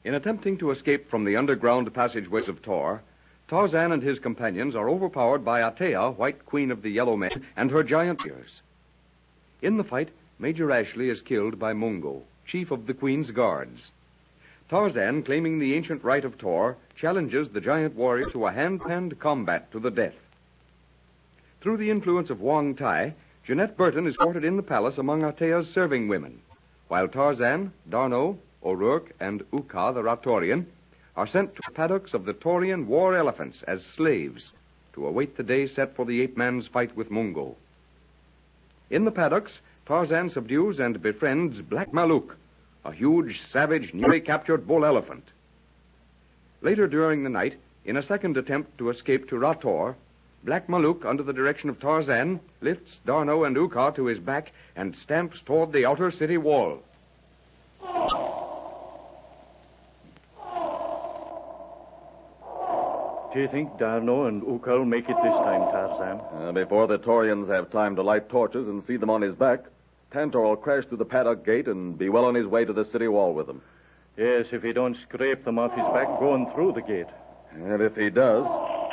In attempting to escape from the underground passageways of Tor, Tarzan and his companions are overpowered by Atea, White Queen of the Yellow Men, and her giant warriors. In the fight, Major Ashley is killed by Mungo, chief of the Queen's guards. Tarzan, claiming the ancient right of Tor, challenges the giant warrior to a hand-to-hand combat to the death. Through the influence of Wong Tai, Jeanette Burton is quartered in the palace among Atea's serving women, while Tarzan, D'Arnot, O'Rourke, and Uka, the Ratorian, are sent to the paddocks of the Taurian war elephants as slaves to await the day set for the ape-man's fight with Mungo. In the paddocks, Tarzan subdues and befriends Black Maluk, a huge, savage, newly captured bull elephant. Later during the night, in a second attempt to escape to Rator, Black Maluk, under the direction of Tarzan, lifts D'Arnot and Uka to his back and stamps toward the outer city wall. Do you think D'Arnot and Uka will make it this time, Tarzan? Before the Taurians have time to light torches and see them on his back, Tantor will crash through the paddock gate and be well on his way to the city wall with them. Yes, if he don't scrape them off his back going through the gate. And if he does...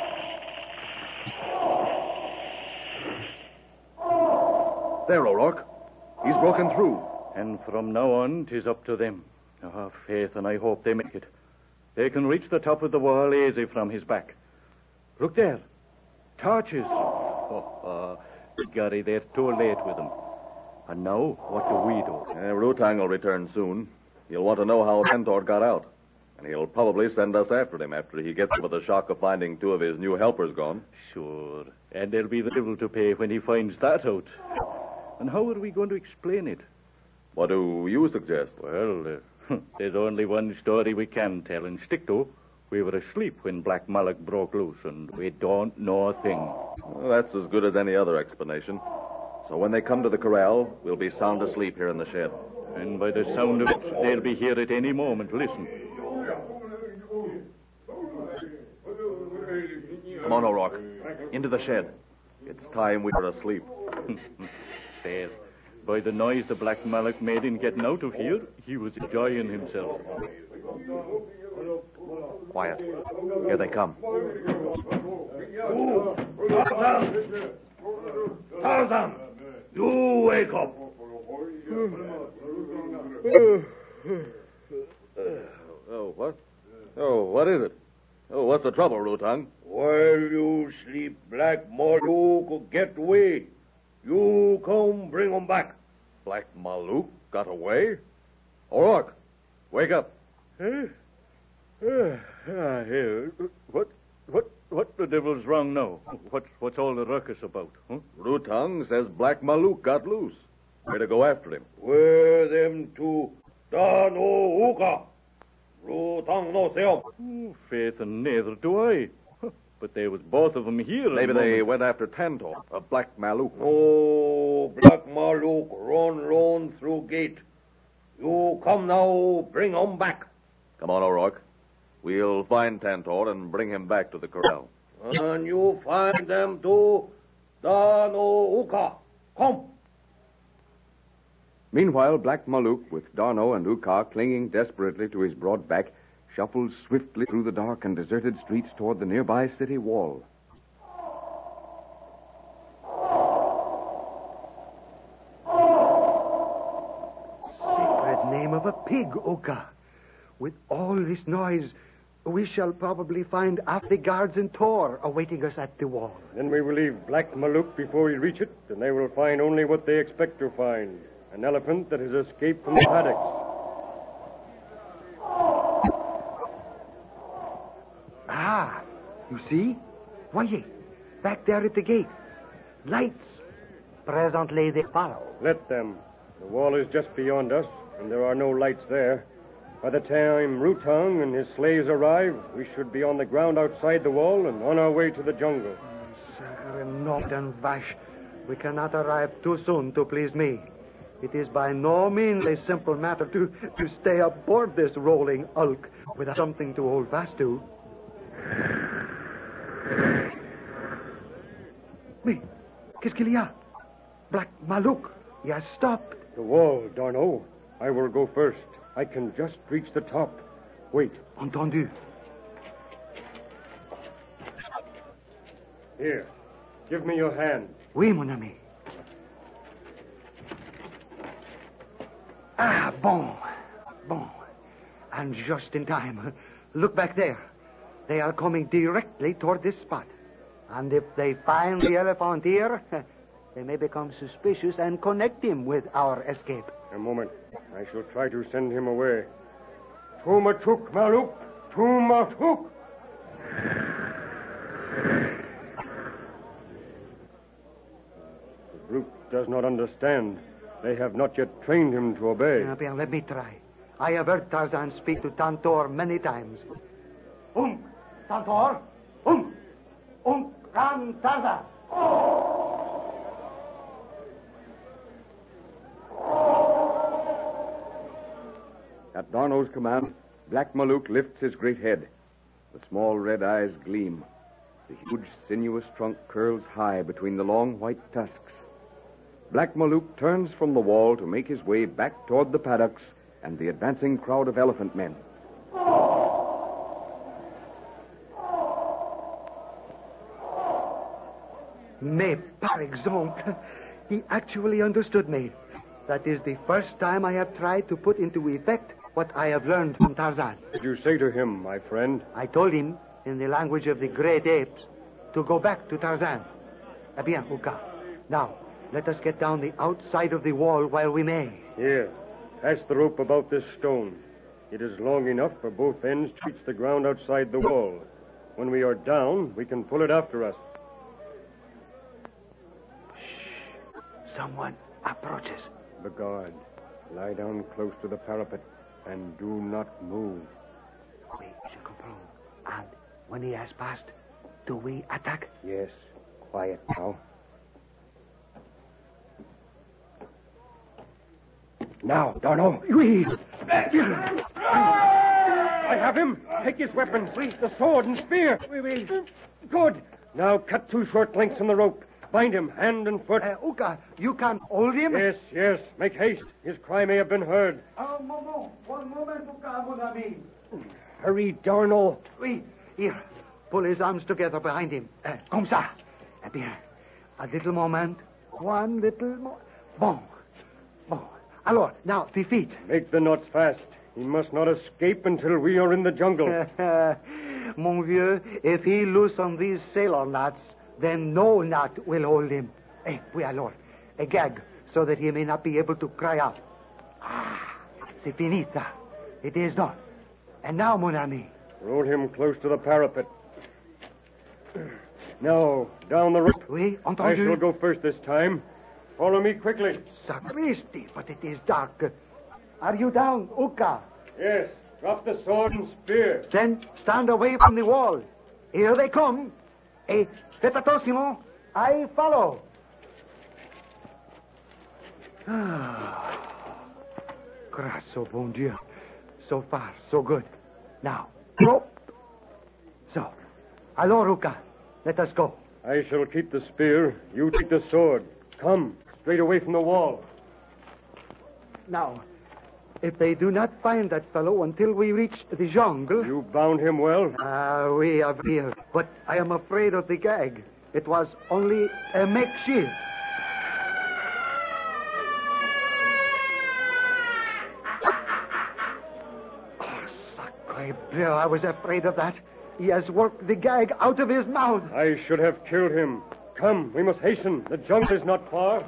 There, O'Rourke. He's broken through. And from now on, 'tis up to them. Faith, and I hope they make it. They can reach the top of the wall easy from his back. Look there. Torches. Gary, they're too late with them. And now, what do we do? Rutang will return soon. He'll want to know how Tantor got out. And he'll probably send us after him after he gets over the shock of finding two of his new helpers gone. Sure. And there'll be the devil to pay when he finds that out. And how are we going to explain it? What do you suggest? Well, there's only one story we can tell and stick to. We were asleep when Black Malak broke loose, and we don't know a thing. Well, that's as good as any other explanation. So when they come to the corral, we'll be sound asleep here in the shed. And by the sound of it, they'll be here at any moment. Listen. Come on, O'Rourke. Into the shed. It's time we were asleep. There. By the noise the Black Malak made in getting out of here, he was enjoying himself. Quiet. Here they come. Tarzan! You wake up! Oh, what? Oh, what is it? Oh, what's the trouble, Rutang? While you sleep, Black Maluk get away. You come bring him back. Black Maluk got away? O'Rourke, wake up. What the devil's wrong now? What's all the ruckus about? Huh? Rutang says Black Maluk got loose. We're to go after him. Where them two? D'Arnot, Uka. Rutang no see 'em. Faith, and neither do I. But there was both of them here. Maybe they went after Tantor, a Black Maluk. Oh, Black Maluk run lone through gate. You come now, bring 'em back. Come on, O'Rourke. We'll find Tantor and bring him back to the corral. And you find them too, D'Arnot, Uka. Come. Meanwhile, Black Maluk, with D'Arnot and Uka clinging desperately to his broad back, shuffles swiftly through the dark and deserted streets toward the nearby city wall. Sacred name of a pig, Uka. With all this noise, we shall probably find half the guards in Tor awaiting us at the wall. Then we will leave Black Maluk before we reach it, and they will find only what they expect to find. An elephant that has escaped from the paddocks. You see? Why, back there at the gate. Lights. Presently they follow. Let them. The wall is just beyond us, and there are no lights there. By the time Rutang and his slaves arrive, we should be on the ground outside the wall and on our way to the jungle. Sacre Northern Vash, we cannot arrive too soon to please me. It is by no means a simple matter to stay aboard this rolling hulk without something to hold fast to. Mais, qu'est-ce qu'il y a? Black Maluk, he has stopped. The wall, D'Arnot. I will go first. I can just reach the top. Wait. Entendu. Here. Give me your hand. Oui, mon ami. Ah, bon. Bon. And just in time. Look back there. They are coming directly toward this spot. And if they find the elephant here, they may become suspicious and connect him with our escape. A moment. I shall try to send him away. Tumatuk, Maluk! Tumatuk! The brute does not understand. They have not yet trained him to obey. Bien, let me try. I have heard Tarzan speak to Tantor many times. Tantor! Ran, Tarzan! At D'Arnot's command, Black Maluk lifts his great head. The small red eyes gleam. The huge, sinuous trunk curls high between the long white tusks. Black Maluk turns from the wall to make his way back toward the paddocks and the advancing crowd of elephant men. Mais, par exemple, he actually understood me. That is the first time I have tried to put into effect what I have learned from Tarzan. What did you say to him, my friend? I told him, in the language of the great apes, to go back to Tarzan. Eh bien, Uka. Now, let us get down the outside of the wall while we may. Here. Pass the rope about this stone. It is long enough for both ends to reach the ground outside the wall. When we are down, we can pull it after us. Someone approaches. Begone. Lie down close to the parapet and do not move. Oui, je comprends. And when he has passed, do we attack? Yes. Quiet now. Now, D'Arnot. Oui. I have him. Take his weapons. The sword and spear. Oui. Good. Now cut 2 short lengths from the rope. Bind him hand and foot. Uka, you can hold him? Yes. Make haste. His cry may have been heard. Un moment. One moment, Uka, mon ami. Hurry, D'Arnot. Oui. Here. Pull his arms together behind him. Comme ça. Eh bien, a little moment. One little more. Bon. Alors, now, the feet. Make the knots fast. He must not escape until we are in the jungle. Mon vieux, if he loosen these sailor knots, then no knot will hold him. Oui, alors. A gag, so that he may not be able to cry out. C'est fini, ça. It is done. And now, mon ami. Roll him close to the parapet. Now, down the rope. Oui, entendu. I shall go first this time. Follow me quickly. Sacristi, but it is dark. Are you down, Uka? Yes. Drop the sword and spear. Then stand away from the wall. Here they come. Faites attention. I follow. Grâce au bon Dieu. So far, so good. Now, rope. So, alors, Uka, let us go. I shall keep the spear. You take the sword. Come, straight away from the wall. Now, if they do not find that fellow until we reach the jungle... You bound him well? We have here. But I am afraid of the gag. It was only a makeshift. Oh, sacre bleu, I was afraid of that. He has worked the gag out of his mouth. I should have killed him. Come, we must hasten. The jungle is not far.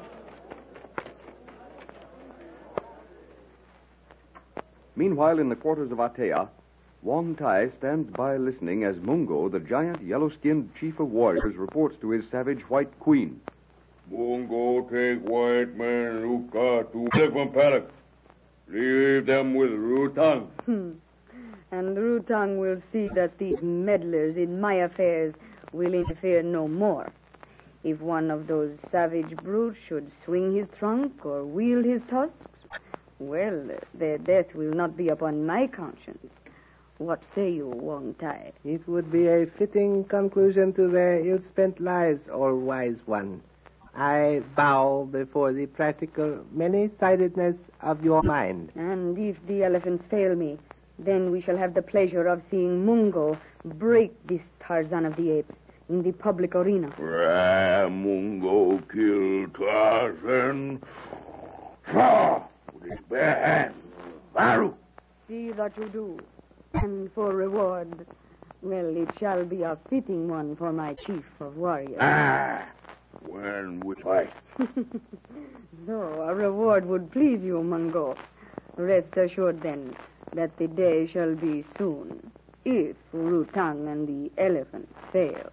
Meanwhile, in the quarters of Atea, Wong Tai stands by listening as Mungo, the giant yellow-skinned chief of warriors, reports to his savage white queen. Mungo take white man Uka to Elephant Paddock. Leave them with Rutang. And Rutang will see that these meddlers in my affairs will interfere no more. If one of those savage brutes should swing his trunk or wield his tusks, well, their death will not be upon my conscience. What say you, Wong Tai? It would be a fitting conclusion to their ill-spent lives, all wise one. I bow before the practical many-sidedness of your mind. And if the elephants fail me, Then we shall have the pleasure of seeing Mungo break this Tarzan of the Apes in the public arena. Mungo killed Tarzan. With his bare hands. Baru. See that you do. And for reward, well, it shall be a fitting one for my chief of warriors. When we fight. So, a reward would please you, Mungo. Rest assured, then, that the day shall be soon, if Rutang and the elephant fail.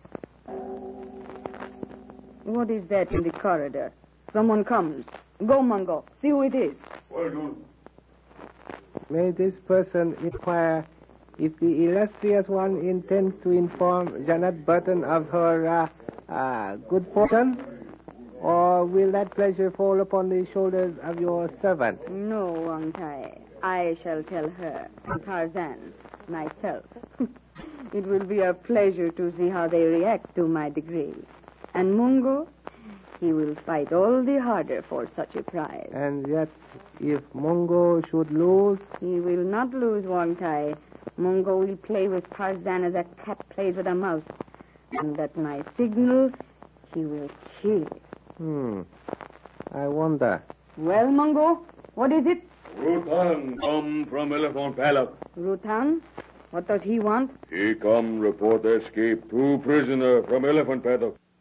What is that in the corridor? Someone comes. Go, Mungo. See who it is. Well done. May this person inquire if the illustrious one intends to inform Janet Burton of her good fortune, or will that pleasure fall upon the shoulders of your servant? No, Wang Tai. I shall tell her, Tarzan, myself. It will be a pleasure to see how they react to my decree. And Mungo, he will fight all the harder for such a prize. And yet, if Mungo should lose? He will not lose, Wang Tai. Mungo will play with Tarzan as a cat plays with a mouse. And at my signal, he will kill it. I wonder. Well, Mungo, what is it? Rutang come from Elephant Palace. Rutang? What does he want? He come report escape 2 prisoners from Elephant Paddock.